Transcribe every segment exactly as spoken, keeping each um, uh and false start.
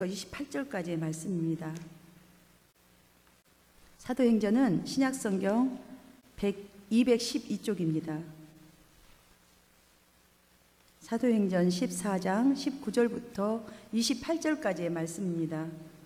이십팔 절까지의 말씀입니다. 사도행전은 신약성경 이백십이 쪽입니다. 사도행전 십사 장 십구 절부터 이십팔 절까지의 말씀입니다.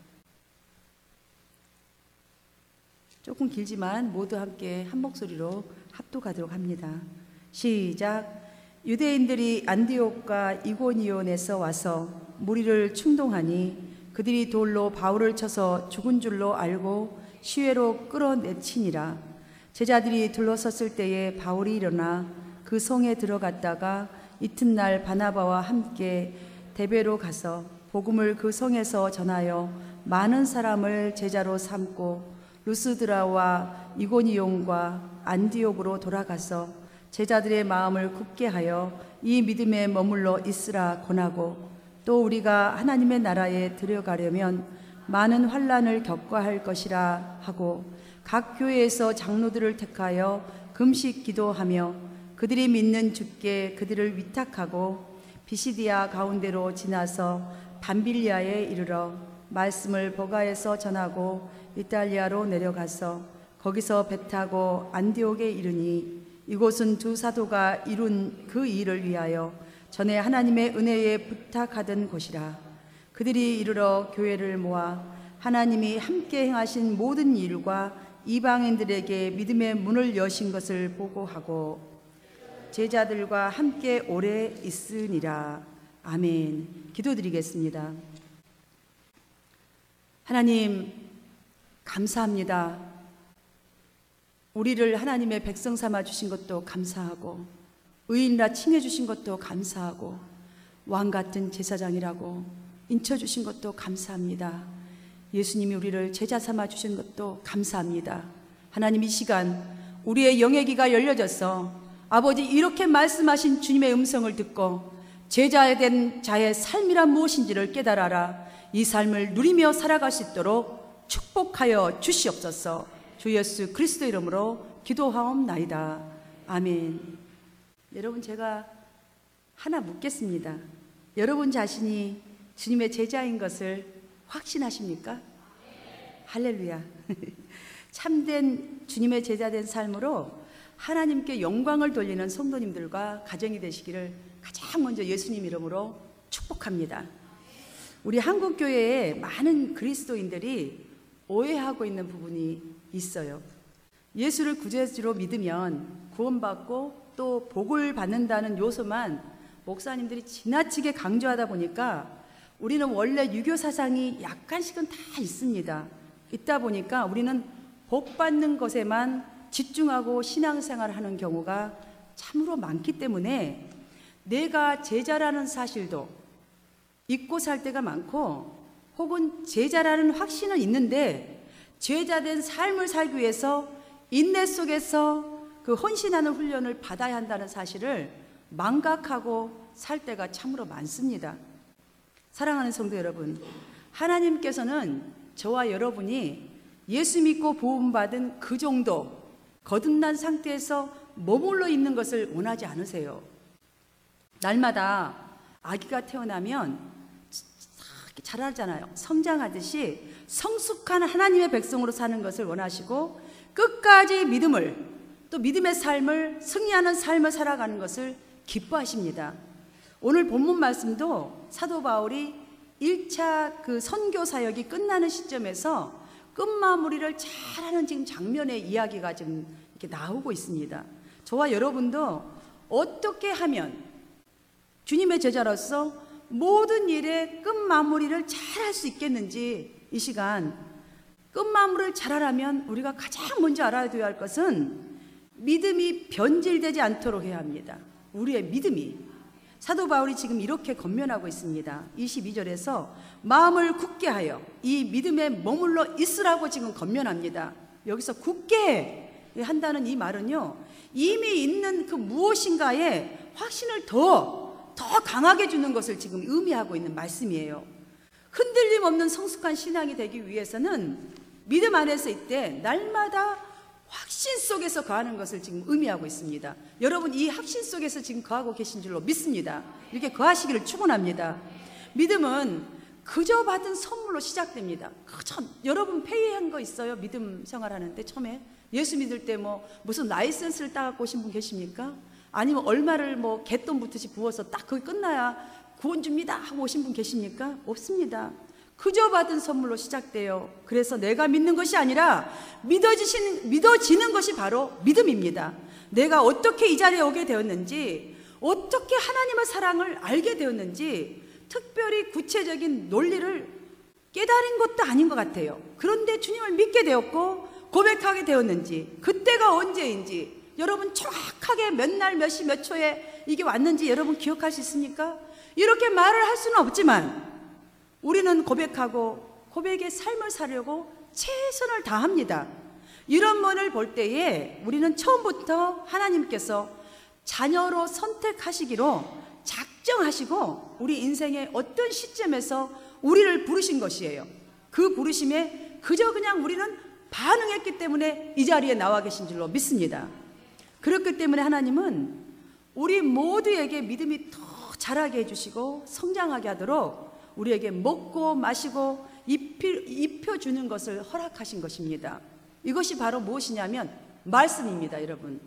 조금 길지만 모두 함께 한 목소리로 합독하도록 합니다. 시작. 유대인들이 안디옥과 이고니온에서 와서 무리를 충동하니 그들이 돌로 바울을 쳐서 죽은 줄로 알고 시외로 끌어내치니라. 제자들이 둘러섰을 때에 바울이 일어나 그 성에 들어갔다가 이튿날 바나바와 함께 데베로 가서 복음을 그 성에서 전하여 많은 사람을 제자로 삼고 루스드라와 이고니온과 안디옥으로 돌아가서 제자들의 마음을 굳게 하여 이 믿음에 머물러 있으라 권하고, 또 우리가 하나님의 나라에 들어가려면 많은 환난을 겪어야 할 것이라 하고, 각 교회에서 장로들을 택하여 금식 기도하며 그들이 믿는 주께 그들을 위탁하고 비시디아 가운데로 지나서 밤빌리아에 이르러 말씀을 버가에서 전하고 이탈리아로 내려가서 거기서 배 타고 안디옥에 이르니, 이곳은 두 사도가 이룬 그 일을 위하여 전에 하나님의 은혜에 부탁하던 곳이라. 그들이 이르러 교회를 모아 하나님이 함께 행하신 모든 일과 이방인들에게 믿음의 문을 여신 것을 보고하고 제자들과 함께 오래 있으니라. 아멘. 기도드리겠습니다. 하나님, 감사합니다. 우리를 하나님의 백성 삼아 주신 것도 감사하고, 의인이라 칭해 주신 것도 감사하고, 왕 같은 제사장이라고 인쳐 주신 것도 감사합니다. 예수님이 우리를 제자 삼아 주신 것도 감사합니다. 하나님, 이 시간 우리의 영의 귀가 열려져서 아버지 이렇게 말씀하신 주님의 음성을 듣고 제자에 된 자의 삶이란 무엇인지를 깨달아라 이 삶을 누리며 살아갈 수 있도록 축복하여 주시옵소서. 주 예수 그리스도 이름으로 기도하옵나이다. 아멘. 여러분, 제가 하나 묻겠습니다. 여러분 자신이 주님의 제자인 것을 확신하십니까? 할렐루야. 참된 주님의 제자된 삶으로 하나님께 영광을 돌리는 성도님들과 가정이 되시기를 가장 먼저 예수님 이름으로 축복합니다. 우리 한국교회에 많은 그리스도인들이 오해하고 있는 부분이 있어요. 예수를 구주로 믿으면 구원받고 또 복을 받는다는 요소만 목사님들이 지나치게 강조하다 보니까 우리는 원래 유교 사상이 약간씩은 다 있습니다. 있다 보니까 우리는 복 받는 것에만 집중하고 신앙생활을 하는 경우가 참으로 많기 때문에 내가 제자라는 사실도 잊고 살 때가 많고, 혹은 제자라는 확신은 있는데 제자된 삶을 살기 위해서 인내 속에서 그 헌신하는 훈련을 받아야 한다는 사실을 망각하고 살 때가 참으로 많습니다. 사랑하는 성도 여러분, 하나님께서는 저와 여러분이 예수 믿고 부음받은 그 정도 거듭난 상태에서 머물러 있는 것을 원하지 않으세요. 날마다 아기가 태어나면 자라잖아요. 성장하듯이 성숙한 하나님의 백성으로 사는 것을 원하시고, 끝까지 믿음을, 또 믿음의 삶을, 승리하는 삶을 살아가는 것을 기뻐하십니다. 오늘 본문 말씀도 사도 바울이 일 차 그 선교 사역이 끝나는 시점에서 끝마무리를 잘하는 지금 장면의 이야기가 지금 이렇게 나오고 있습니다. 저와 여러분도 어떻게 하면 주님의 제자로서 모든 일의 끝마무리를 잘 할 수 있겠는지, 이 시간 끝마무리를 잘하려면 우리가 가장 먼저 알아둬야 할 것은 믿음이 변질되지 않도록 해야 합니다. 우리의 믿음이. 사도 바울이 지금 이렇게 권면하고 있습니다. 이십이 절에서 마음을 굳게 하여 이 믿음에 머물러 있으라고 지금 권면합니다. 여기서 굳게 한다는 이 말은요, 이미 있는 그 무엇인가에 확신을 더 더 강하게 주는 것을 지금 의미하고 있는 말씀이에요. 흔들림 없는 성숙한 신앙이 되기 위해서는 믿음 안에서 이때 날마다 확신 속에서 거하는 것을 지금 의미하고 있습니다. 여러분, 이 확신 속에서 지금 거하고 계신 줄로 믿습니다. 이렇게 거하시기를 축원합니다. 믿음은 그저 받은 선물로 시작됩니다. 그저 여러분 페이한 거 있어요? 믿음 생활하는데 처음에 예수 믿을 때 뭐 무슨 라이센스를 따갖고 오신 분 계십니까? 아니면 얼마를 뭐 갯돈 붙듯이 부어서 딱 거기 끝나야 구원 줍니다 하고 오신 분 계십니까? 없습니다. 그저 받은 선물로 시작돼요. 그래서 내가 믿는 것이 아니라 믿어지신, 믿어지는 것이 바로 믿음입니다. 내가 어떻게 이 자리에 오게 되었는지, 어떻게 하나님의 사랑을 알게 되었는지 특별히 구체적인 논리를 깨달은 것도 아닌 것 같아요. 그런데 주님을 믿게 되었고 고백하게 되었는지, 그때가 언제인지 여러분 정확하게 몇 날 몇 시 몇 초에 이게 왔는지 여러분 기억할 수 있습니까? 이렇게 말을 할 수는 없지만 우리는 고백하고 고백의 삶을 살려고 최선을 다합니다. 이런 면을 볼 때에 우리는 처음부터 하나님께서 자녀로 선택하시기로 작정하시고 우리 인생의 어떤 시점에서 우리를 부르신 것이에요. 그 부르심에 그저 그냥 우리는 반응했기 때문에 이 자리에 나와 계신 줄로 믿습니다. 그렇기 때문에 하나님은 우리 모두에게 믿음이 더 자라게 해주시고 성장하게 하도록 우리에게 먹고 마시고 입혀주는 것을 허락하신 것입니다. 이것이 바로 무엇이냐면 말씀입니다. 여러분,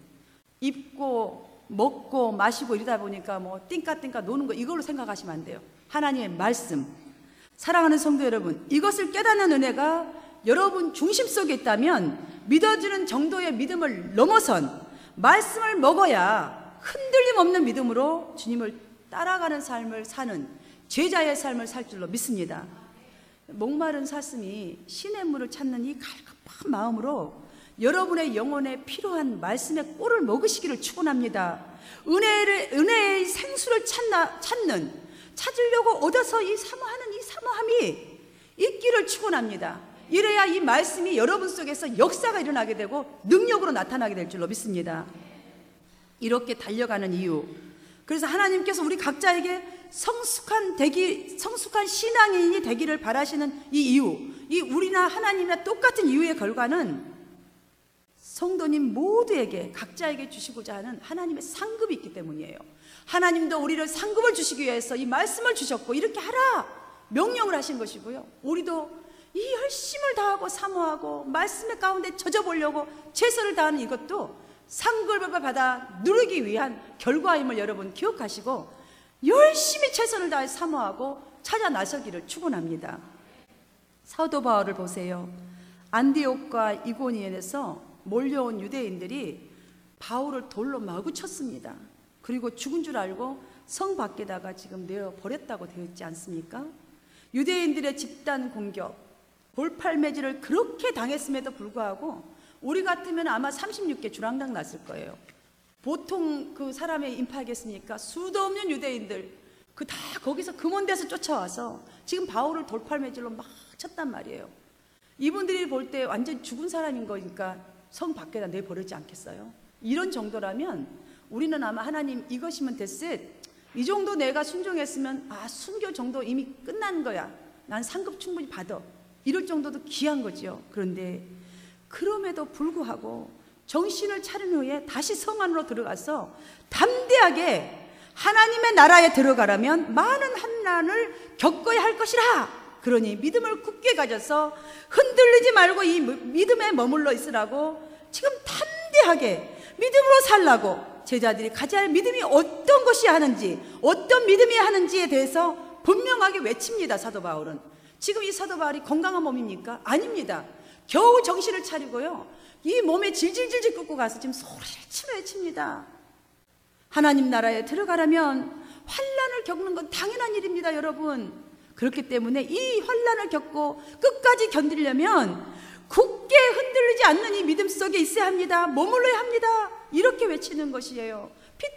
입고 먹고 마시고 이러다 보니까 뭐 띵까띵까 노는 거 이걸로 생각하시면 안 돼요. 하나님의 말씀. 사랑하는 성도 여러분, 이것을 깨닫는 은혜가 여러분 중심 속에 있다면 믿어지는 정도의 믿음을 넘어선 말씀을 먹어야 흔들림 없는 믿음으로 주님을 따라가는 삶을 사는 제자의 삶을 살 줄로 믿습니다. 목마른 사슴이 신의 물을 찾는 이 갈급한 마음으로 여러분의 영혼에 필요한 말씀의 꿀을 먹으시기를 축원합니다. 은혜를, 은혜의 생수를 찾나, 찾는, 찾으려고 얻어서 이 사모하는 이 사모함이 있기를 축원합니다. 이래야 이 말씀이 여러분 속에서 역사가 일어나게 되고 능력으로 나타나게 될 줄로 믿습니다. 이렇게 달려가는 이유, 그래서 하나님께서 우리 각자에게 성숙한 되기, 성숙한 신앙인이 되기를 바라시는 이 이유, 이 우리나 하나님이나 똑같은 이유의 결과는 성도님 모두에게 각자에게 주시고자 하는 하나님의 상급이 있기 때문이에요. 하나님도 우리를 상급을 주시기 위해서 이 말씀을 주셨고 이렇게 하라 명령을 하신 것이고요. 우리도 이 열심을 다하고 사모하고 말씀의 가운데 젖어보려고 최선을 다하는 이것도 상급을 받아 누리기 위한 결과임을 여러분 기억하시고 열심히 최선을 다해 사모하고 찾아 나서기를 축원합니다. 사도 바울을 보세요. 안디옥과 이고니온에서 몰려온 유대인들이 바울을 돌로 마구 쳤습니다. 그리고 죽은 줄 알고 성 밖에다가 지금 내어 버렸다고 되어 있지 않습니까? 유대인들의 집단 공격, 돌팔매질을 그렇게 당했음에도 불구하고 우리 같으면 아마 삼십육 개 주랑당 났을 거예요. 보통 그 사람의 인파겠습니까? 수도 없는 유대인들 그 다 거기서 금원대에서 쫓아와서 지금 바울을 돌팔매질로 막 쳤단 말이에요. 이분들이 볼 때 완전 죽은 사람인 거니까 성 밖에다 내버리지 않겠어요? 이런 정도라면 우리는 아마 하나님 이것이면 됐을, 이 정도 내가 순종했으면 아 순교 정도 이미 끝난 거야, 난 상급 충분히 받아, 이럴 정도도 귀한 거죠. 그런데 그럼에도 불구하고 정신을 차린 후에 다시 성 안으로 들어가서 담대하게 하나님의 나라에 들어가려면 많은 환난을 겪어야 할 것이라, 그러니 믿음을 굳게 가져서 흔들리지 말고 이 믿음에 머물러 있으라고 지금 담대하게 믿음으로 살라고 제자들이 가져야 할 믿음이 어떤 것이 하는지, 어떤 믿음이 하는지에 대해서 분명하게 외칩니다. 사도 바울은. 지금 이 사도 바울이 건강한 몸입니까? 아닙니다. 겨우 정신을 차리고요, 이 몸에 질질질질 끄고 가서 지금 소리를 치며 외칩니다. 하나님 나라에 들어가려면 환난을 겪는 건 당연한 일입니다, 여러분. 그렇기 때문에 이 환난을 겪고 끝까지 견디려면 굳게 흔들리지 않는 이 믿음 속에 있어야 합니다. 머물러야 합니다. 이렇게 외치는 것이에요.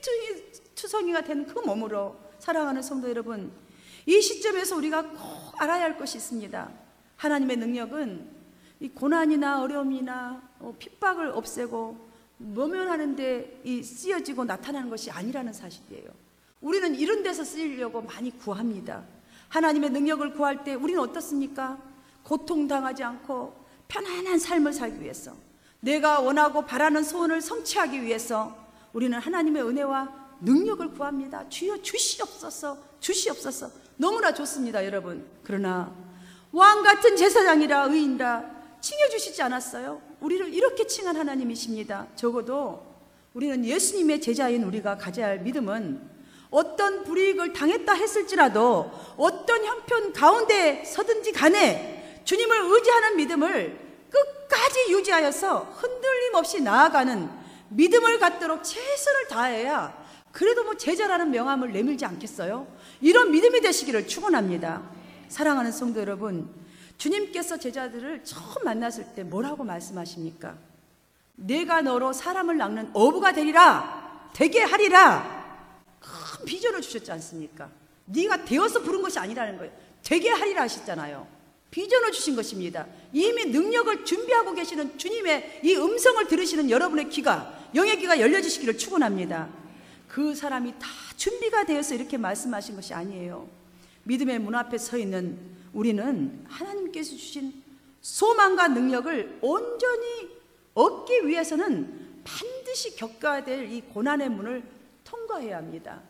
피투성이가 된 그 몸으로. 사랑하는 성도 여러분, 이 시점에서 우리가 꼭 알아야 할 것이 있습니다. 하나님의 능력은 이 고난이나 어려움이나 핍박을 없애고 모면하는 데 이 쓰여지고 나타나는 것이 아니라는 사실이에요. 우리는 이런 데서 쓰이려고 많이 구합니다. 하나님의 능력을 구할 때 우리는 어떻습니까? 고통당하지 않고 편안한 삶을 살기 위해서, 내가 원하고 바라는 소원을 성취하기 위해서 우리는 하나님의 은혜와 능력을 구합니다. 주여 주시옵소서, 주시옵소서. 너무나 좋습니다, 여러분. 그러나 왕 같은 제사장이라 의인이라 칭해주시지 않았어요? 우리를 이렇게 칭한 하나님이십니다. 적어도 우리는 예수님의 제자인 우리가 가져야 할 믿음은 어떤 불이익을 당했다 했을지라도 어떤 형편 가운데 서든지 간에 주님을 의지하는 믿음을 끝까지 유지하여서 흔들림 없이 나아가는 믿음을 갖도록 최선을 다해야 그래도 뭐 제자라는 명함을 내밀지 않겠어요? 이런 믿음이 되시기를 축원합니다. 사랑하는 성도 여러분, 주님께서 제자들을 처음 만났을 때 뭐라고 말씀하십니까? 내가 너로 사람을 낚는 어부가 되리라, 되게 하리라. 큰 비전을 주셨지 않습니까? 네가 되어서 부른 것이 아니라는 거예요. 되게 하리라 하셨잖아요. 비전을 주신 것입니다. 이미 능력을 준비하고 계시는 주님의 이 음성을 들으시는 여러분의 귀가, 영의 귀가 열려지시기를 축원합니다. 그 사람이 다 준비가 되어서 이렇게 말씀하신 것이 아니에요. 믿음의 문 앞에 서 있는 우리는 하나님께서 주신 소망과 능력을 온전히 얻기 위해서는 반드시 겪어야 될 이 고난의 문을 통과해야 합니다.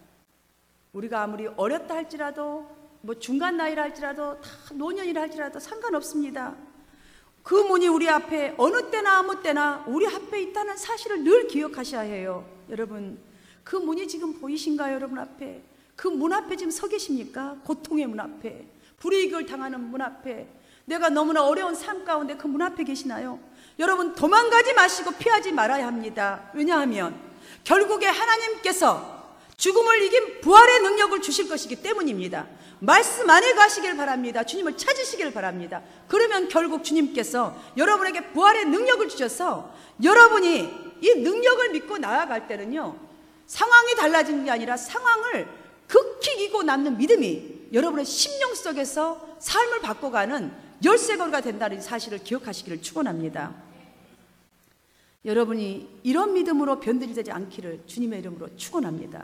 우리가 아무리 어렸다 할지라도 뭐 중간 나이라 할지라도 다 노년이라 할지라도 상관없습니다. 그 문이 우리 앞에 어느 때나 아무 때나 우리 앞에 있다는 사실을 늘 기억하셔야 해요. 여러분, 그 문이 지금 보이신가요? 여러분 앞에 그 문 앞에 지금 서 계십니까? 고통의 문 앞에, 불이익을 당하는 문 앞에, 내가 너무나 어려운 삶 가운데 그 문 앞에 계시나요? 여러분, 도망가지 마시고 피하지 말아야 합니다. 왜냐하면 결국에 하나님께서 죽음을 이긴 부활의 능력을 주실 것이기 때문입니다. 말씀 안에 가시길 바랍니다. 주님을 찾으시길 바랍니다. 그러면 결국 주님께서 여러분에게 부활의 능력을 주셔서 여러분이 이 능력을 믿고 나아갈 때는요, 상황이 달라지는 게 아니라 상황을 극히 이기고 남는 믿음이 여러분의 심령 속에서 삶을 바꿔가는 열쇠고리가 된다는 사실을 기억하시기를 축원합니다. 여러분이 이런 믿음으로 변들이 되지 않기를 주님의 이름으로 축원합니다.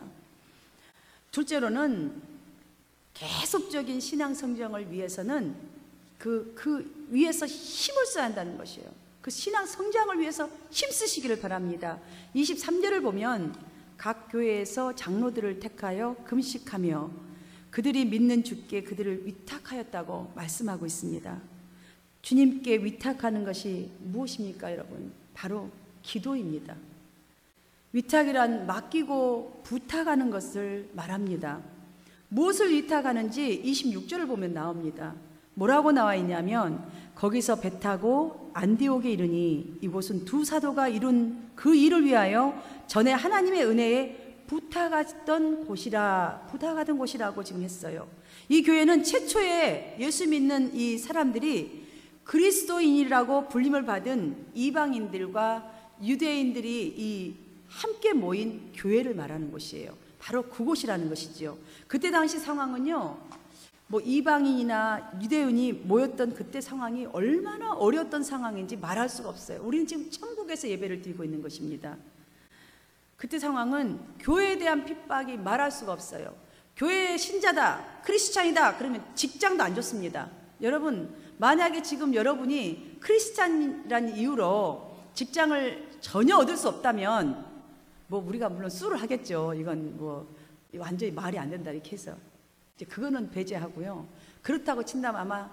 둘째로는 계속적인 신앙 성장을 위해서는 그, 그 위에서 힘을 써야 한다는 것이에요. 그 신앙 성장을 위해서 힘쓰시기를 바랍니다. 이십삼 절을 보면 각 교회에서 장로들을 택하여 금식하며 그들이 믿는 주께 그들을 위탁하였다고 말씀하고 있습니다. 주님께 위탁하는 것이 무엇입니까, 여러분? 바로 기도입니다. 위탁이란 맡기고 부탁하는 것을 말합니다. 무엇을 위탁하는지 이십육 절을 보면 나옵니다. 뭐라고 나와 있냐면 거기서 배 타고 안디옥에 이르니 이곳은 두 사도가 이룬 그 일을 위하여 전에 하나님의 은혜에 부탁하던 곳이라 부탁하던 곳이라고 지금 했어요. 이 교회는 최초에 예수 믿는 이 사람들이 그리스도인이라고 불림을 받은 이방인들과 유대인들이 이 함께 모인 교회를 말하는 곳이에요. 바로 그곳이라는 것이지요. 그때 당시 상황은요, 뭐 이방인이나 유대인이 모였던 그때 상황이 얼마나 어려웠던 상황인지 말할 수가 없어요. 우리는 지금 천국에서 예배를 드리고 있는 것입니다. 그때 상황은 교회에 대한 핍박이 말할 수가 없어요. 교회의 신자다, 크리스찬이다 그러면 직장도 안 줬습니다. 여러분, 만약에 지금 여러분이 크리스찬이라는 이유로 직장을 전혀 얻을 수 없다면 뭐 우리가 물론 수를 하겠죠. 이건 뭐 완전히 말이 안 된다 이렇게 해서 이제 그거는 배제하고요. 그렇다고 친다면 아마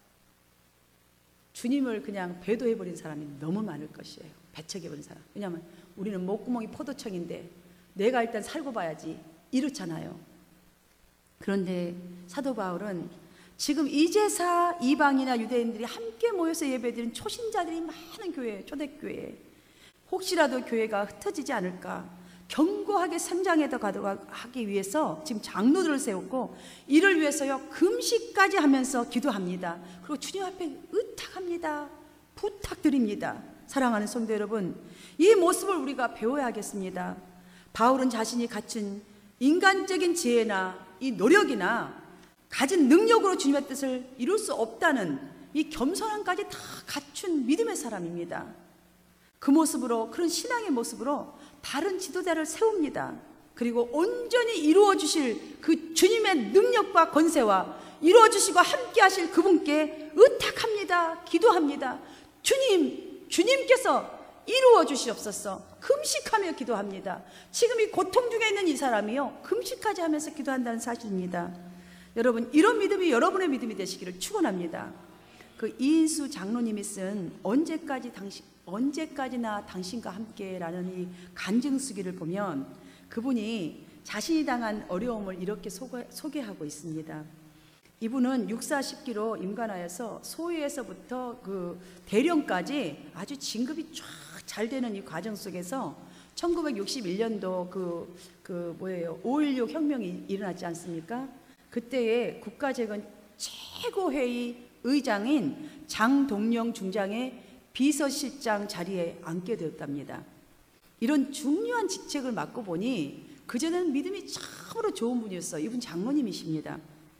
주님을 그냥 배도해버린 사람이 너무 많을 것이에요. 배척해버린 사람. 왜냐하면 우리는 목구멍이 포도청인데 내가 일단 살고 봐야지 이렇잖아요. 그런데 사도 바울은 지금 이제사 이방이나 유대인들이 함께 모여서 예배드린 초신자들이 많은 교회, 초대교회, 혹시라도 교회가 흩어지지 않을까 견고하게 성장해 가기 위해서 지금 장로들을 세웠고 이를 위해서요 금식까지 하면서 기도합니다. 그리고 주님 앞에 의탁합니다. 부탁드립니다. 사랑하는 성도 여러분, 이 모습을 우리가 배워야 하겠습니다. 바울은 자신이 갖춘 인간적인 지혜나 이 노력이나 가진 능력으로 주님의 뜻을 이룰 수 없다는 이 겸손함까지 다 갖춘 믿음의 사람입니다. 그 모습으로, 그런 신앙의 모습으로 다른 지도자를 세웁니다. 그리고 온전히 이루어 주실 그 주님의 능력과 권세와 이루어 주시고 함께 하실 그분께 의탁합니다. 기도합니다. 주님, 주님께서 이루어 주시옵소서. 금식하며 기도합니다. 지금 이 고통 중에 있는 이 사람이요 금식까지 하면서 기도한다는 사실입니다. 여러분, 이런 믿음이 여러분의 믿음이 되시기를 축원합니다. 그 이인수 장로님이 쓴 언제까지 당신 언제까지나 당신과 함께라는 이 간증수기를 보면 그분이 자신이 당한 어려움을 이렇게 소개, 소개하고 있습니다. 이분은 육사십기로 임관하여서 소위에서부터 그 대령까지 아주 진급이 쫙 잘 되는 이 과정 속에서 천구백육십일 년도 그, 그 뭐예요, 오일육 혁명이 일어났지 않습니까? 그때의 국가재건 최고회의 의장인 장동영 중장의 비서실장 자리에 앉게 되었답니다. 이런 중요한 직책을 맡고 보니 그전에는 믿음이 참으로 좋은 분이었어요. 이분 장로님이십니다.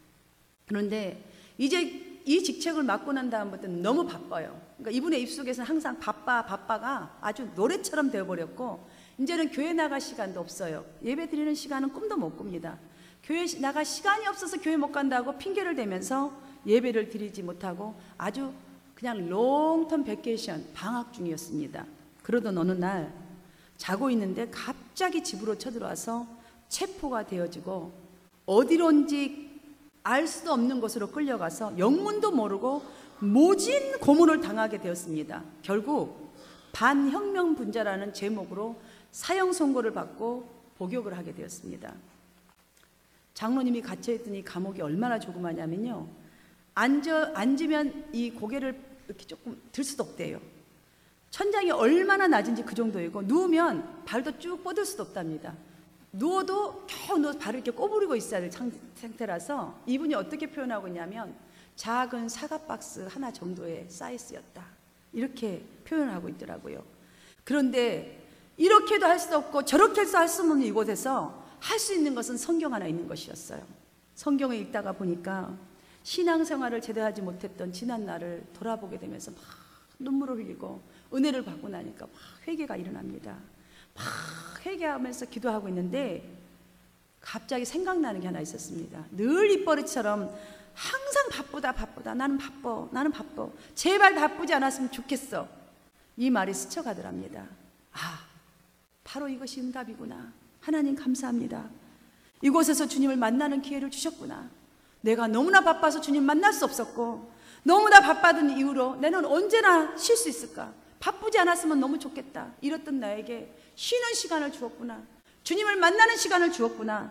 그런데 이제 이 직책을 맡고 난 다음부터는 너무 바빠요. 그러니까 이분의 입속에서는 항상 바빠 바빠가 아주 노래처럼 되어버렸고 이제는 교회 나갈 시간도 없어요. 예배 드리는 시간은 꿈도 못 꿉니다. 교회 나갈 시간이 없어서 교회 못 간다고 핑계를 대면서 예배를 드리지 못하고 아주 그냥 롱텀 베케이션 방학 중이었습니다. 그러던 어느 날 자고 있는데 갑자기 집으로 쳐들어와서 체포가 되어지고 어디론지 알 수도 없는 곳으로 끌려가서 영문도 모르고 모진 고문을 당하게 되었습니다. 결국 반혁명분자라는 제목으로 사형 선고를 받고 복역을 하게 되었습니다. 장로님이 갇혀있더니 감옥이 얼마나 조그마냐면요, 앉아, 앉으면 이 고개를 이렇게 조금 들 수도 없대요. 천장이 얼마나 낮은지 그 정도이고 누우면 발도 쭉 뻗을 수도 없답니다. 누워도 겨우 누워서 발을 이렇게 꼬부리고 있어야 될 상태라서 이분이 어떻게 표현하고 있냐면 작은 사과박스 하나 정도의 사이즈였다, 이렇게 표현하고 있더라고요. 그런데 이렇게도 할 수 없고 저렇게 해서 할 수 없는 이곳에서 할 수 있는 것은 성경 하나 있는 것이었어요. 성경을 읽다가 보니까 신앙생활을 제대로 하지 못했던 지난 날을 돌아보게 되면서 막 눈물을 흘리고 은혜를 받고 나니까 막 회개가 일어납니다. 막 회개하면서 기도하고 있는데 갑자기 생각나는 게 하나 있었습니다. 늘 입버릇처럼 항상 바쁘다 바쁘다 나는 바빠 나는 바빠 제발 바쁘지 않았으면 좋겠어, 이 말이 스쳐가더랍니다. 아, 바로 이것이 응답이구나. 하나님 감사합니다. 이곳에서 주님을 만나는 기회를 주셨구나. 내가 너무나 바빠서 주님 만날 수 없었고 너무나 바빠던 이후로 내는 언제나 쉴 수 있을까? 바쁘지 않았으면 너무 좋겠다. 이랬던 나에게 쉬는 시간을 주었구나. 주님을 만나는 시간을 주었구나.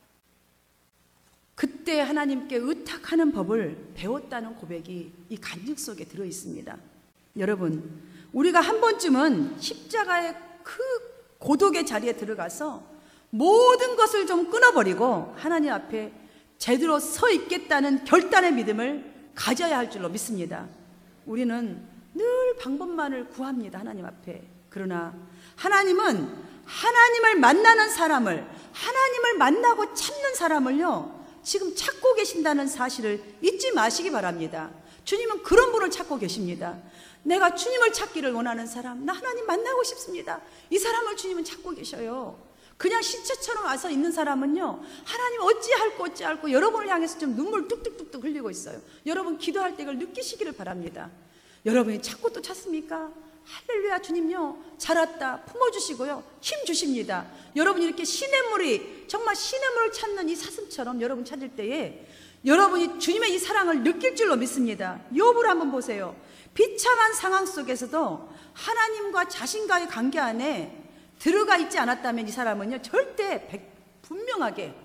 그때 하나님께 의탁하는 법을 배웠다는 고백이 이 간증 속에 들어있습니다. 여러분, 우리가 한 번쯤은 십자가의 그 고독의 자리에 들어가서 모든 것을 좀 끊어버리고 하나님 앞에 제대로 서 있겠다는 결단의 믿음을 가져야 할 줄로 믿습니다. 우리는 늘 방법만을 구합니다, 하나님 앞에. 그러나 하나님은 하나님을 만나는 사람을, 하나님을 만나고 찾는 사람을요, 지금 찾고 계신다는 사실을 잊지 마시기 바랍니다. 주님은 그런 분을 찾고 계십니다. 내가 주님을 찾기를 원하는 사람, 나 하나님 만나고 싶습니다. 이 사람을 주님은 찾고 계셔요. 그냥 시체처럼 와서 있는 사람은요, 하나님 어찌할꼬 어찌할꼬 여러분을 향해서 좀 눈물 뚝뚝뚝뚝 흘리고 있어요. 여러분 기도할 때 이걸 느끼시기를 바랍니다. 여러분이 찾고 또 찾습니까? 할렐루야, 주님요 잘 왔다 품어주시고요 힘 주십니다. 여러분이 이렇게 시냇물이 정말 시냇물을 찾는 이 사슴처럼 여러분 찾을 때에 여러분이 주님의 이 사랑을 느낄 줄로 믿습니다. 욥을 한번 보세요. 비참한 상황 속에서도 하나님과 자신과의 관계 안에 들어가 있지 않았다면 이 사람은요 절대 백, 분명하게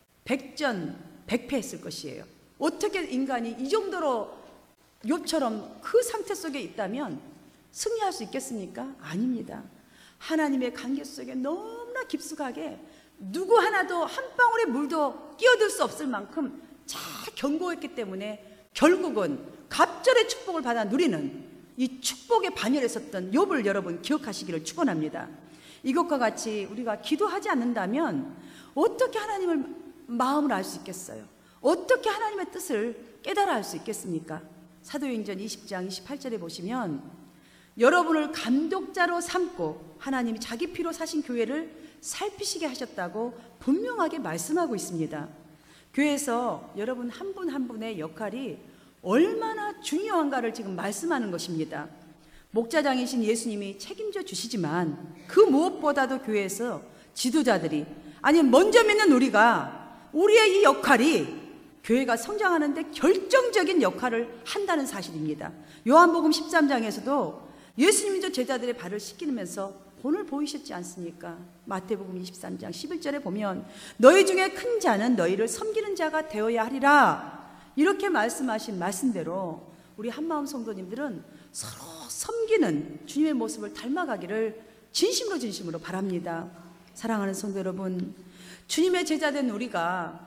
백전백패했을 것이에요. 어떻게 인간이 이 정도로 욥처럼 그 상태 속에 있다면 승리할 수 있겠습니까? 아닙니다. 하나님의 관계 속에 너무나 깊숙하게 누구 하나도 한 방울의 물도 끼어들 수 없을 만큼 잘 견고했기 때문에 결국은 갑절의 축복을 받아 누리는 이 축복의 반열에 섰던 욥을 여러분 기억하시기를 축원합니다. 이것과 같이 우리가 기도하지 않는다면 어떻게 하나님을 마음을 알 수 있겠어요? 어떻게 하나님의 뜻을 깨달아 알 수 있겠습니까? 사도행전 이십 장 이십팔 절에 보시면 여러분을 감독자로 삼고 하나님이 자기 피로 사신 교회를 살피시게 하셨다고 분명하게 말씀하고 있습니다. 교회에서 여러분 한 분 한 분의 역할이 얼마나 중요한가를 지금 말씀하는 것입니다. 목자장이신 예수님이 책임져 주시지만 그 무엇보다도 교회에서 지도자들이, 아니 먼저 믿는 우리가 우리의 이 역할이 교회가 성장하는데 결정적인 역할을 한다는 사실입니다. 요한복음 십삼 장에서도 예수님도 제자들의 발을 씻기면서 본을 보이셨지 않습니까? 마태복음 이십삼 장 십일 절에 보면 너희 중에 큰 자는 너희를 섬기는 자가 되어야 하리라, 이렇게 말씀하신 말씀대로 우리 한마음 성도님들은 서로 섬기는 주님의 모습을 닮아가기를 진심으로 진심으로 바랍니다. 사랑하는 성도 여러분, 주님의 제자된 우리가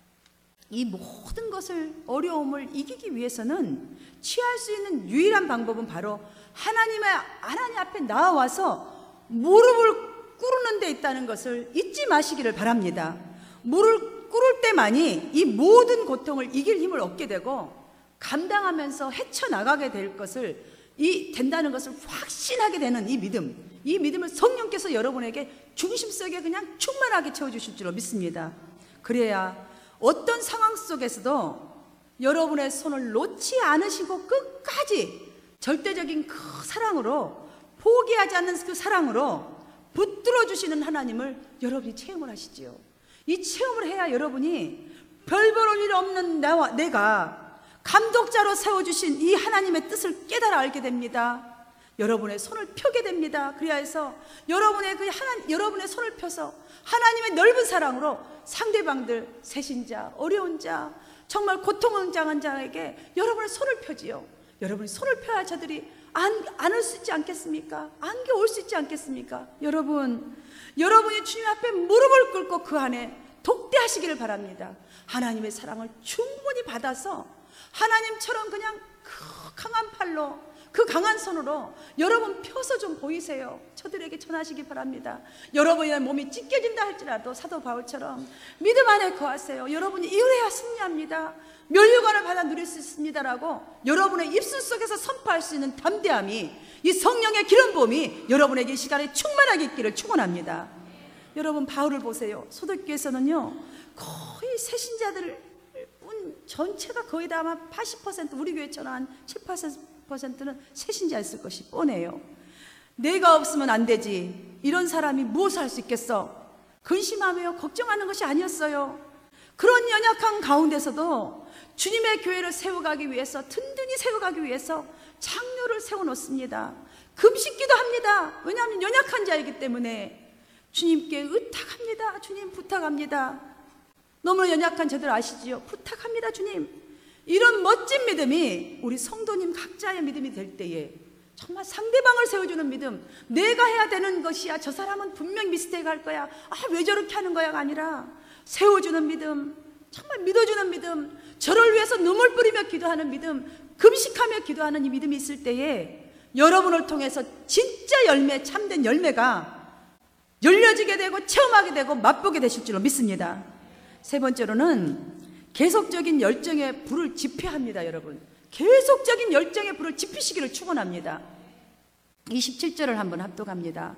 이 모든 것을, 어려움을 이기기 위해서는 취할 수 있는 유일한 방법은 바로 하나님의 하나님 앞에 나와서 무릎을 꿇는 데 있다는 것을 잊지 마시기를 바랍니다. 무릎을 꿇을 때만이 이 모든 고통을 이길 힘을 얻게 되고 감당하면서 헤쳐나가게 될 것을 이 된다는 것을 확신하게 되는 이 믿음, 이 믿음을 성령께서 여러분에게 중심 속에 그냥 충만하게 채워주실 줄로 믿습니다. 그래야 어떤 상황 속에서도 여러분의 손을 놓지 않으시고 끝까지 절대적인 그 사랑으로, 포기하지 않는 그 사랑으로 붙들어 주시는 하나님을 여러분이 체험을 하시지요. 이 체험을 해야 여러분이 별 볼 일 없는 나와 내가 감독자로 세워주신 이 하나님의 뜻을 깨달아 알게 됩니다. 여러분의 손을 펴게 됩니다. 그래야 해서 여러분의 그 하나, 여러분의 손을 펴서 하나님의 넓은 사랑으로 상대방들, 세신자, 어려운 자, 정말 고통을 당한 자에게 여러분의 손을 펴지요. 여러분이 손을 펴야 저들이 안, 안을 수 있지 않겠습니까? 안겨 올 수 있지 않겠습니까? 여러분, 여러분이 주님 앞에 무릎을 꿇고 그 안에 독대하시기를 바랍니다. 하나님의 사랑을 충분히 받아서 하나님처럼 그냥 그 강한 팔로, 그 강한 손으로 여러분 펴서 좀 보이세요. 저들에게 전하시기 바랍니다. 여러분의 몸이 찢겨진다 할지라도 사도 바울처럼 믿음 안에 거하세요. 여러분이 이래야 승리합니다. 면류관을 받아 누릴 수 있습니다라고 여러분의 입술 속에서 선포할 수 있는 담대함이, 이 성령의 기름 부음이 여러분에게 이 시간에 충만하게 있기를 축원합니다. 여러분, 바울을 보세요. 소독교에서는요 거의 새신자들 전체가 거의 다 아마 팔십 퍼센트, 우리 교회처럼 한 칠 퍼센트는 새신자였을 것이 뻔해요. 내가 없으면 안 되지, 이런 사람이 무엇을 할 수 있겠어, 근심하며 걱정하는 것이 아니었어요. 그런 연약한 가운데서도 주님의 교회를 세워가기 위해서, 든든히 세워가기 위해서 장로를 세워놓습니다. 금식기도 합니다. 왜냐하면 연약한 자이기 때문에 주님께 의탁합니다. 주님 부탁합니다. 너무 연약한 저들 아시지요? 부탁합니다 주님. 이런 멋진 믿음이 우리 성도님 각자의 믿음이 될 때에 정말 상대방을 세워주는 믿음, 내가 해야 되는 것이야, 저 사람은 분명 미스테이크 할 거야, 아 왜 저렇게 하는 거야가 아니라 세워주는 믿음, 정말 믿어주는 믿음, 저를 위해서 눈물 뿌리며 기도하는 믿음, 금식하며 기도하는 이 믿음이 있을 때에 여러분을 통해서 진짜 열매, 참된 열매가 열려지게 되고 체험하게 되고 맛보게 되실 줄로 믿습니다. 세 번째로는 계속적인 열정의 불을 지펴합니다. 여러분, 계속적인 열정의 불을 지피시기를 축원합니다. 이십칠 절을 한번 합독합니다.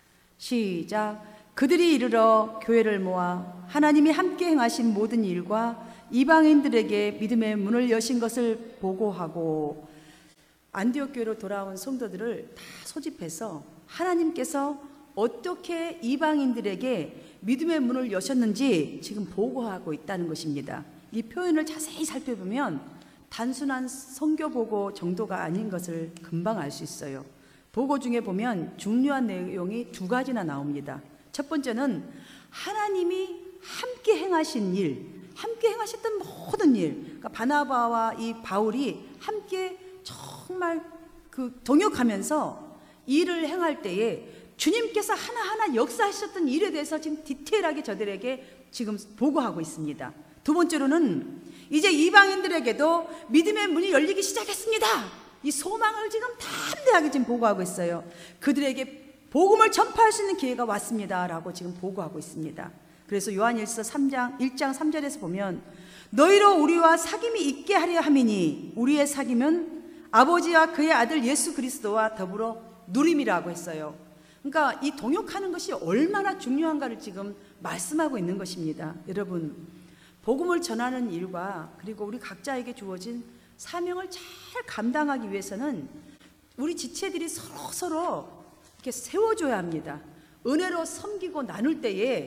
시작. 그들이 이르러 교회를 모아 하나님이 함께 행하신 모든 일과 이방인들에게 믿음의 문을 여신 것을 보고하고, 안디옥 교회로 돌아온 성도들을 다 소집해서 하나님께서 어떻게 이방인들에게 믿음의 문을 여셨는지 지금 보고하고 있다는 것입니다. 이 표현을 자세히 살펴보면 단순한 선교 보고 정도가 아닌 것을 금방 알 수 있어요. 보고 중에 보면 중요한 내용이 두 가지나 나옵니다. 첫 번째는 하나님이 함께 행하신 일, 함께 행하셨던 모든 일, 그러니까 바나바와 이 바울이 함께 정말 그 동역하면서 일을 행할 때에 주님께서 하나하나 역사하셨던 일에 대해서 지금 디테일하게 저들에게 지금 보고하고 있습니다. 두 번째로는 이제 이방인들에게도 믿음의 문이 열리기 시작했습니다. 이 소망을 지금 담대하게 지금 보고하고 있어요. 그들에게 복음을 전파할 수 있는 기회가 왔습니다 라고 지금 보고하고 있습니다. 그래서 요한일서 삼 장 일 장 삼 절에서 보면 너희로 우리와 사귐이 있게 하려 함이니 우리의 사귐은 아버지와 그의 아들 예수 그리스도와 더불어 누림이라고 했어요. 그러니까 이 동역하는 것이 얼마나 중요한가를 지금 말씀하고 있는 것입니다. 여러분, 복음을 전하는 일과 그리고 우리 각자에게 주어진 사명을 잘 감당하기 위해서는 우리 지체들이 서로 서로 이렇게 세워줘야 합니다. 은혜로 섬기고 나눌 때에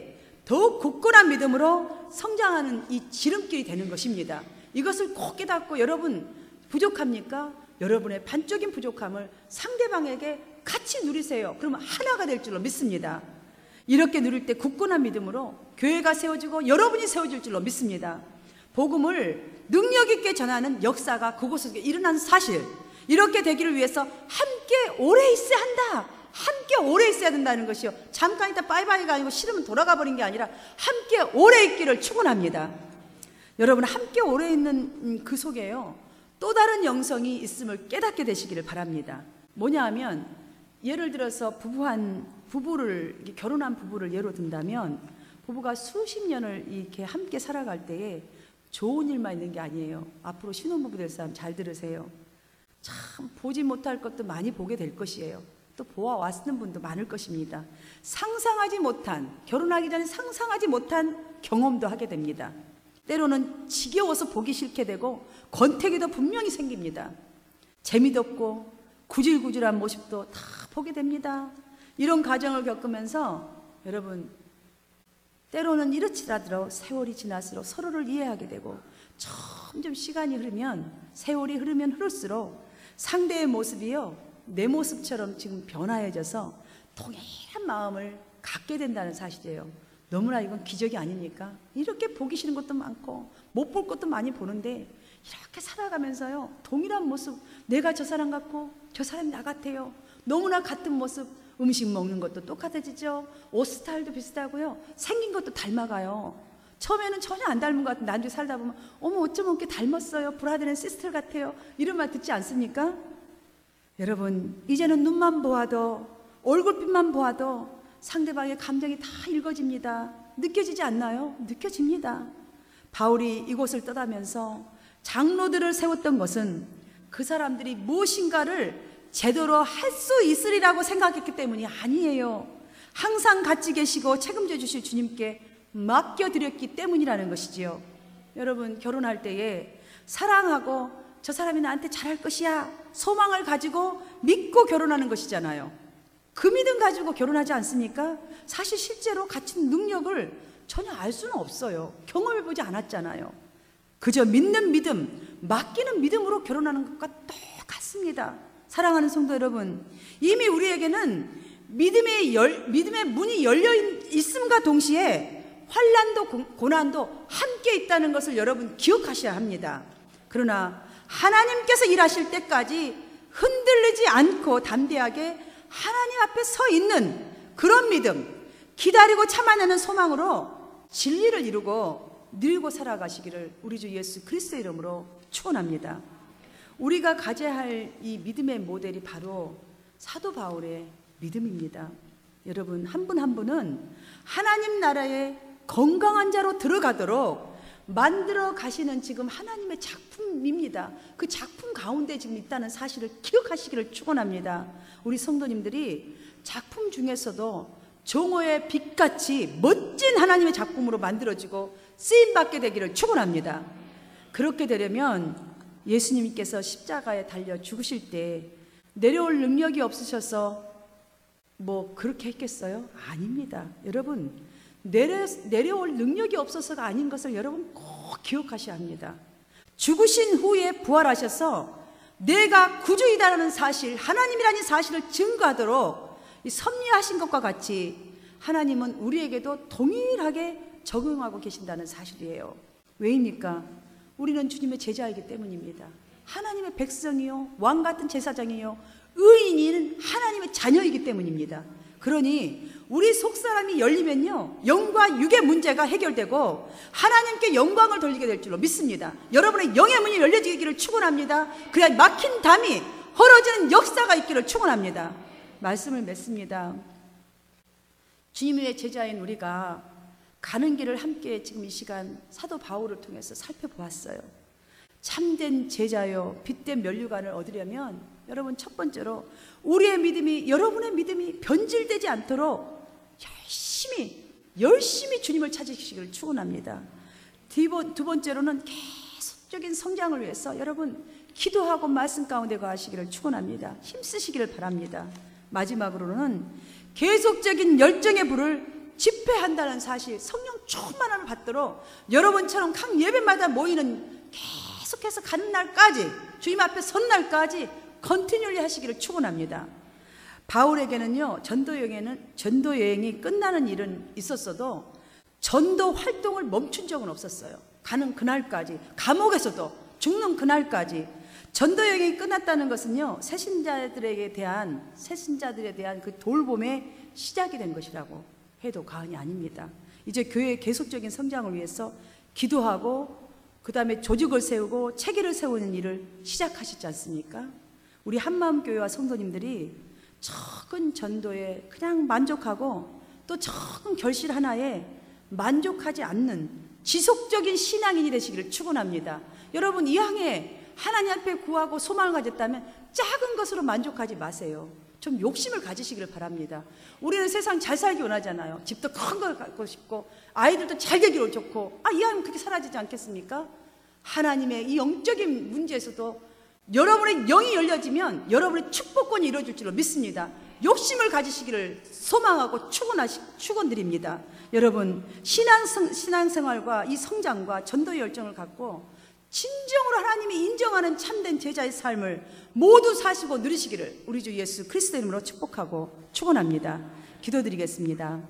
더욱 굳건한 믿음으로 성장하는 이 지름길이 되는 것입니다. 이것을 꼭 깨닫고 여러분 부족합니까? 여러분의 반쪽인 부족함을 상대방에게 같이 누리세요. 그러면 하나가 될 줄로 믿습니다. 이렇게 누릴 때 굳건한 믿음으로 교회가 세워지고 여러분이 세워질 줄로 믿습니다. 복음을 능력 있게 전하는 역사가 그곳에 일어난 사실, 이렇게 되기를 위해서 함께 오래 있어야 한다. 함께 오래 있어야 된다는 것이요, 잠깐 있다 빠이빠이가 아니고 싫으면 돌아가 버린 게 아니라 함께 오래 있기를 축원합니다. 여러분, 함께 오래 있는 그 속에요 또 다른 영성이 있음을 깨닫게 되시기를 바랍니다. 뭐냐 하면, 예를 들어서 부부한 부부를 결혼한 부부를 예로 든다면, 부부가 수십 년을 이렇게 함께 살아갈 때에 좋은 일만 있는 게 아니에요. 앞으로 신혼부부 될 사람 잘 들으세요. 참 보지 못할 것도 많이 보게 될 것이에요. 또 보아왔는 분도 많을 것입니다. 상상하지 못한, 결혼하기 전에 상상하지 못한 경험도 하게 됩니다. 때로는 지겨워서 보기 싫게 되고 권태기도 분명히 생깁니다. 재미도 없고 구질구질한 모습도 다 보게 됩니다. 이런 과정을 겪으면서 여러분, 때로는 이렇지라도 세월이 지날수록 서로를 이해하게 되고, 점점 시간이 흐르면, 세월이 흐르면 흐를수록 상대의 모습이요 내 모습처럼 지금 변화해져서 동일한 마음을 갖게 된다는 사실이에요. 너무나 이건 기적이 아닙니까? 이렇게 보기 싫은 것도 많고 못 볼 것도 많이 보는데, 이렇게 살아가면서요 동일한 모습, 내가 저 사람 같고 저 사람이 나 같아요. 너무나 같은 모습, 음식 먹는 것도 똑같아지죠. 옷 스타일도 비슷하고요, 생긴 것도 닮아가요. 처음에는 전혀 안 닮은 것 같은데 나중에 살다 보면 어머 어쩜 이렇게 닮았어요, 브라더 앤 시스터 같아요, 이런 말 듣지 않습니까? 여러분, 이제는 눈만 보아도, 얼굴빛만 보아도 상대방의 감정이 다 읽어집니다. 느껴지지 않나요? 느껴집니다. 바울이 이곳을 떠나면서 장로들을 세웠던 것은 그 사람들이 무엇인가를 제대로 할 수 있으리라고 생각했기 때문이 아니에요. 항상 같이 계시고 책임져 주실 주님께 맡겨드렸기 때문이라는 것이지요. 여러분, 결혼할 때에 사랑하고 저 사람이 나한테 잘할 것이야 소망을 가지고 믿고 결혼하는 것이잖아요. 그 믿음 가지고 결혼하지 않습니까? 사실 실제로 갖춘 능력을 전혀 알 수는 없어요. 경험해보지 않았잖아요. 그저 믿는 믿음, 맡기는 믿음으로 결혼하는 것과 똑같습니다. 사랑하는 성도 여러분, 이미 우리에게는 믿음의, 열, 믿음의 문이 열려 있음과 동시에 환난도 고난도 함께 있다는 것을 여러분 기억하셔야 합니다. 그러나 하나님께서 일하실 때까지 흔들리지 않고 담대하게 하나님 앞에 서 있는 그런 믿음, 기다리고 참아내는 소망으로 진리를 이루고 누리고 살아가시기를 우리 주 예수 그리스도의 이름으로 축원합니다. 우리가 가져야 할 이 믿음의 모델이 바로 사도 바울의 믿음입니다. 여러분, 한 분 한 분은 하나님 나라에 건강한 자로 들어가도록 만들어 가시는 지금 하나님의 작품입니다. 그 작품 가운데 지금 있다는 사실을 기억하시기를 축원합니다. 우리 성도님들이 작품 중에서도 정오의 빛같이 멋진 하나님의 작품으로 만들어지고 쓰임받게 되기를 축원합니다. 그렇게 되려면 예수님께서 십자가에 달려 죽으실 때 내려올 능력이 없으셔서 뭐 그렇게 했겠어요? 아닙니다. 여러분, 내려, 내려올 능력이 없어서가 아닌 것을 여러분 꼭 기억하셔야 합니다. 죽으신 후에 부활하셔서 내가 구주이다라는 사실, 하나님이라는 사실을 증거하도록 섭리하신 것과 같이 하나님은 우리에게도 동일하게 적용하고 계신다는 사실이에요. 왜입니까? 우리는 주님의 제자이기 때문입니다. 하나님의 백성이요, 왕같은 제사장이요, 의인인 하나님의 자녀이기 때문입니다. 그러니 우리 속사람이 열리면요, 영과 육의 문제가 해결되고 하나님께 영광을 돌리게 될 줄로 믿습니다. 여러분의 영의 문이 열려지기를 축원합니다. 그래야 막힌 담이 헐어지는 역사가 있기를 축원합니다. 말씀을 맺습니다. 주님의 제자인 우리가 가는 길을 함께 지금 이 시간 사도 바울을 통해서 살펴보았어요. 참된 제자요, 빛된 면류관을 얻으려면 여러분, 첫 번째로 우리의 믿음이, 여러분의 믿음이 변질되지 않도록 열심히 열심히 주님을 찾으시기를 축원합니다. 두 번째로는 계속적인 성장을 위해서 여러분 기도하고 말씀 가운데 거하시기를 축원합니다. 힘쓰시기를 바랍니다. 마지막으로는 계속적인 열정의 불을 집회한다는 사실, 성령 충만함을 받도록 여러분처럼 각 예배마다 모이는 계속해서 가는 날까지, 주님 앞에 선 날까지 컨티뉴얼리 하시기를 축원합니다. 바울에게는요, 전도 여행에는 전도 여행이 끝나는 일은 있었어도 전도 활동을 멈춘 적은 없었어요. 가는 그날까지, 감옥에서도 죽는 그날까지. 전도 여행이 끝났다는 것은요, 새신자들에게 대한 새신자들에 대한 그 돌봄의 시작이 된 것이라고 해도 과언이 아닙니다. 이제 교회의 계속적인 성장을 위해서 기도하고 그 다음에 조직을 세우고 체계를 세우는 일을 시작하시지 않습니까? 우리 한마음교회와 성도님들이 적은 전도에 그냥 만족하고 또 적은 결실 하나에 만족하지 않는 지속적인 신앙인이 되시기를 축원합니다. 여러분, 이 향에 하나님 앞에 구하고 소망을 가졌다면 작은 것으로 만족하지 마세요. 좀 욕심을 가지시기를 바랍니다. 우리는 세상 잘 살기 원하잖아요. 집도 큰 걸 갖고 싶고 아이들도 잘 되기를 좋고, 아, 이 하면 그렇게 사라지지 않겠습니까? 하나님의 이 영적인 문제에서도 여러분의 영이 열려지면 여러분의 축복권이 이루어질 줄로 믿습니다. 욕심을 가지시기를 소망하고 축원하시, 축원드립니다. 여러분, 신앙생, 신앙생활과 이 성장과 전도의 열정을 갖고 진정으로 하나님이 인정하는 참된 제자의 삶을 모두 사시고 누리시기를 우리 주 예수 그리스도 이름으로 축복하고 축원합니다. 기도드리겠습니다.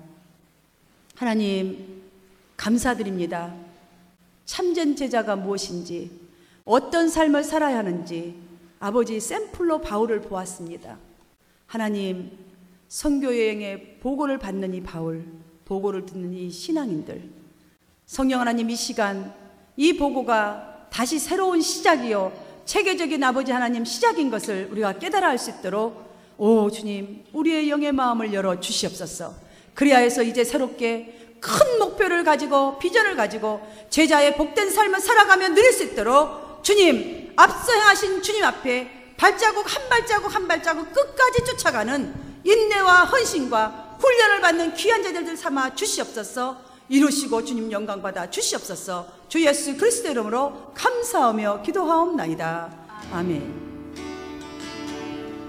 하나님, 감사드립니다. 참된 제자가 무엇인지, 어떤 삶을 살아야 하는지 아버지 샘플로 바울을 보았습니다. 하나님, 선교여행의 보고를 받는 이 바울, 보고를 듣는 이 신앙인들, 성령 하나님, 이 시간 이 보고가 다시 새로운 시작이요 체계적인 아버지 하나님 시작인 것을 우리가 깨달아 할 수 있도록 오 주님, 우리의 영의 마음을 열어 주시옵소서. 그리하여 해서 이제 새롭게 큰 목표를 가지고 비전을 가지고 제자의 복된 삶을 살아가며 누릴 수 있도록 주님, 앞서 행하신 주님 앞에 발자국 한 발자국 한 발자국 끝까지 쫓아가는 인내와 헌신과 훈련을 받는 귀한 자들들 삼아 주시옵소서. 이루시고 주님 영광 받아 주시옵소서. 주 예수 그리스도 이름으로 감사하며 기도하옵나이다. 아멘.